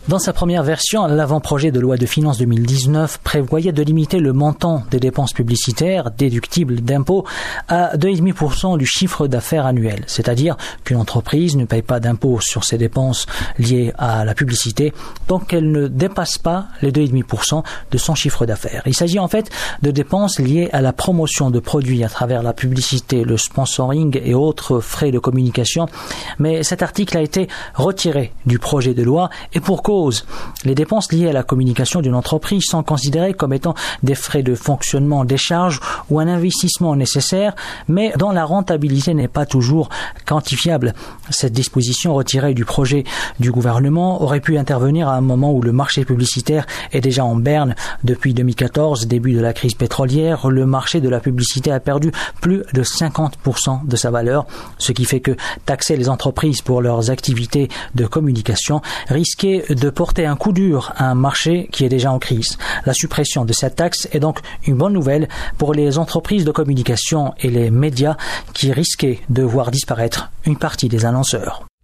Dans sa première version, l'avant-projet de loi de finances 2019 prévoyait de limiter le montant des dépenses publicitaires déductibles d'impôts à 2,5% du chiffre d'affaires annuel, c'est-à-dire qu'une entreprise ne paye pas d'impôts sur ses dépenses liées à la publicité tant qu'elle ne dépasse pas les 2,5% de son chiffre d'affaires. Il s'agit en fait de dépenses liées à la promotion de produits à travers la publicité, le sponsoring et autres frais de communication, mais cet article a été retiré du projet de loi et pour cause. Les dépenses liées à la communication d'une entreprise sont considérées comme étant des frais de fonctionnement, des charges ou un investissement nécessaire, mais dont la rentabilité n'est pas toujours quantifiable. Cette disposition retirée du projet du gouvernement aurait pu intervenir à un moment où le marché publicitaire est déjà en berne. Depuis 2014, début de la crise pétrolière, le marché de la publicité a perdu plus de 50% de sa valeur, ce qui fait que taxer les entreprises pour leurs activités de communication risquait de porter un coup dur à un marché qui est déjà en crise. La suppression de cette taxe est donc une bonne nouvelle pour les entreprises de communication et les médias qui risquaient de voir disparaître une partie des annonceurs.